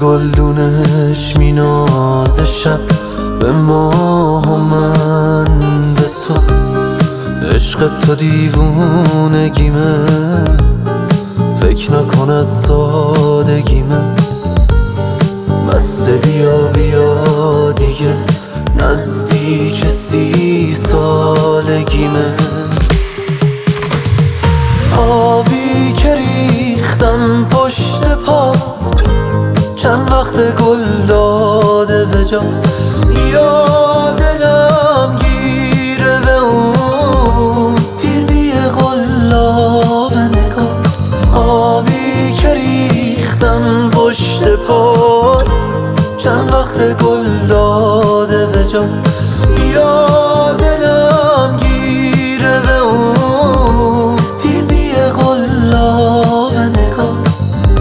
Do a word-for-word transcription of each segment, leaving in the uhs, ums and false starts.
گلدونش مینازه شب به ماه و من به تو. عشق تو دیوونگیمه، فکر نکن از سادگیمه. بسته بیا بیا دیگه، نزدیک سی سالگیمه. آبی که ریختم پشت پات، چند وقت گل داده به جات. بیا دلم گیره به اون تیزی قلاب نگات. آبی که ریختم پشت پات، چند وقت گل داده به جات. بیا دلم گیره به اون تیزی قلاب نگات.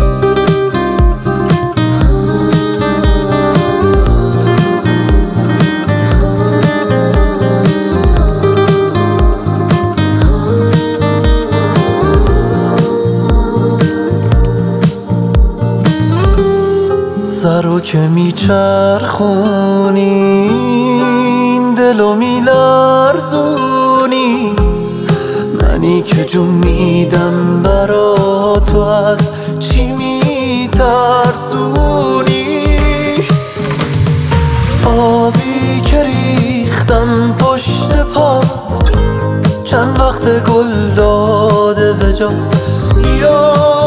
سرو که میچرخونی، دلو میلرزونی. منی که جون میدم برا تو، از چی میترسونی؟ آبی که ریختم پشت پات، چند وقت گل داده به جات. بیا